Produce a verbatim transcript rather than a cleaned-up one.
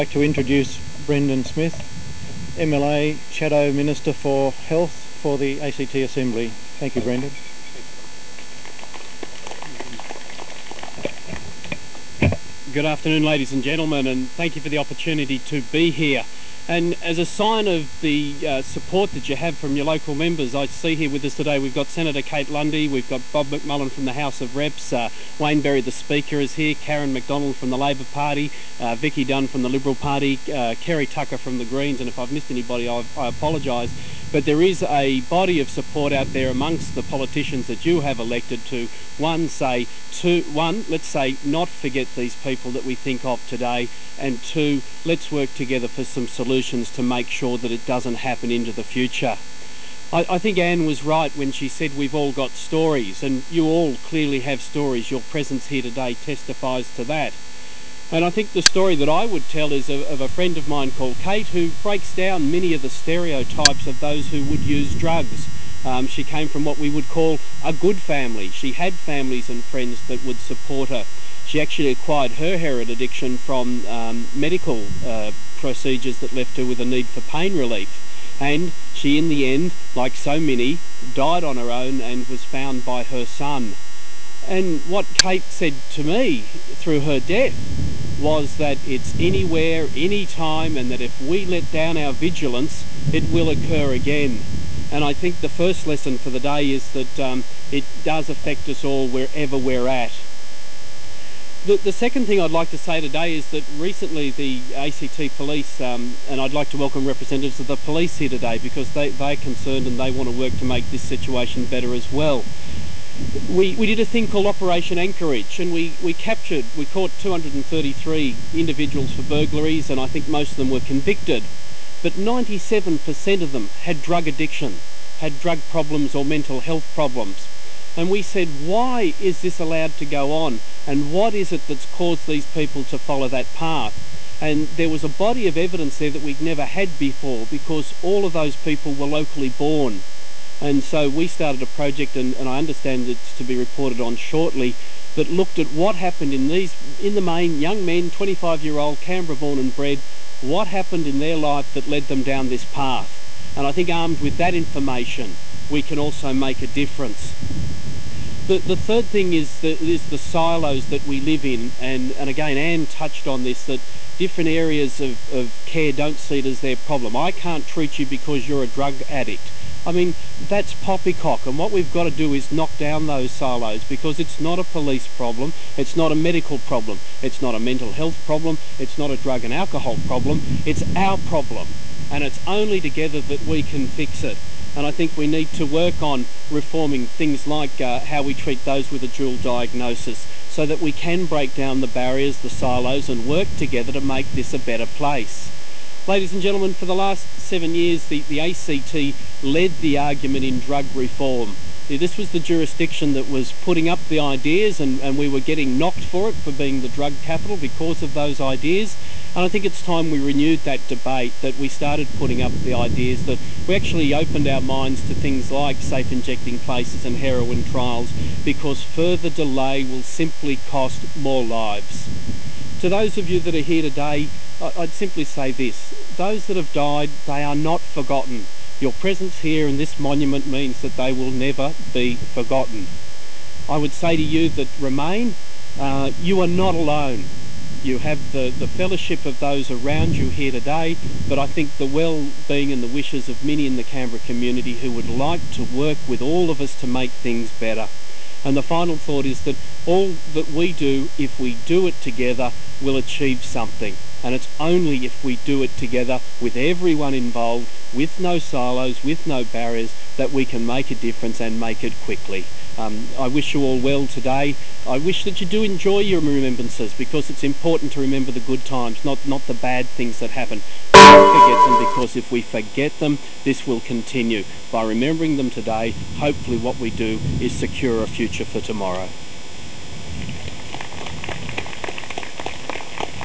I'd like to introduce Brendan Smith, M L A, Shadow Minister for Health for the A C T Assembly. Thank you, Brendan. Good afternoon, ladies and gentlemen, and thank you for the opportunity to be here. And as a sign of the uh, support that you have from your local members, I see here with us today we've got Senator Kate Lundy, we've got Bob McMullen from the House of Reps, uh, Wayne Berry the Speaker is here, Karen McDonald from the Labor Party, uh, Vicky Dunn from the Liberal Party, uh, Kerry Tucker from the Greens, and if I've missed anybody I, I apologise. But there is a body of support out there amongst the politicians that you have elected to, one, say, two, one, let's say, not forget these people that we think of today, and two, let's work together for some solutions to make sure that it doesn't happen into the future. I, I think Anne was right when she said we've all got stories, and you all clearly have stories. Your presence here today testifies to that. And I think the story that I would tell is of, of a friend of mine called Kate, who breaks down many of the stereotypes of those who would use drugs. Um, she came from what we would call a good family. She had families and friends that would support her. She actually acquired her heroin addiction from um, medical uh, procedures that left her with a need for pain relief. And she, in the end, like so many, died on her own and was found by her son. And what Kate said to me through her death was that it's anywhere, anytime, and that if we let down our vigilance, it will occur again. And I think the first lesson for the day is that um, it does affect us all wherever we're at. The, the second thing I'd like to say today is that recently the A C T Police, um, and I'd like to welcome representatives of the police here today because they, they're concerned and they want to work to make this situation better as well. We, we did a thing called Operation Anchorage, and we, we captured, we caught two hundred thirty-three individuals for burglaries, and I think most of them were convicted. But ninety-seven percent of them had drug addiction, had drug problems or mental health problems. And we said, why is this allowed to go on? And what is it that's caused these people to follow that path? And there was a body of evidence there that we'd never had before because all of those people were locally born. And so we started a project, and, and I understand it's to be reported on shortly, that looked at what happened in these, in the main, young men, twenty-five-year-old, Canberra born and bred, what happened in their life that led them down this path. And I think armed with that information, we can also make a difference. The, the third thing is the, is the silos that we live in, and, and again, Anne touched on this, that different areas of, of care don't see it as their problem. I can't treat you because you're a drug addict. I mean, that's poppycock, and what we've got to do is knock down those silos because it's not a police problem, it's not a medical problem, it's not a mental health problem, it's not a drug and alcohol problem, it's our problem, and it's only together that we can fix it. And I think we need to work on reforming things like uh, how we treat those with a dual diagnosis so that we can break down the barriers, the silos, and work together to make this a better place. Ladies and gentlemen, for the last seven years, the, the A C T led the argument in drug reform. This was the jurisdiction that was putting up the ideas, and, and we were getting knocked for it for being the drug capital because of those ideas. And I think it's time we renewed that debate, that we started putting up the ideas, that we actually opened our minds to things like safe injecting places and heroin trials, because further delay will simply cost more lives. To those of you that are here today, I'd simply say this: those that have died, they are not forgotten. Your presence here in this monument means that they will never be forgotten. I would say to you that remain, uh, you are not alone. You have the, the fellowship of those around you here today, but I think the well-being and the wishes of many in the Canberra community who would like to work with all of us to make things better. And the final thought is that all that we do, if we do it together, will achieve something. And it's only if we do it together with everyone involved, with no silos, with no barriers, that we can make a difference and make it quickly. Um, I wish you all well today. I wish that you do enjoy your remembrances, because it's important to remember the good times, not, not the bad things that happen. Don't forget them, because if we forget them, this will continue. By remembering them today, hopefully what we do is secure a future for tomorrow.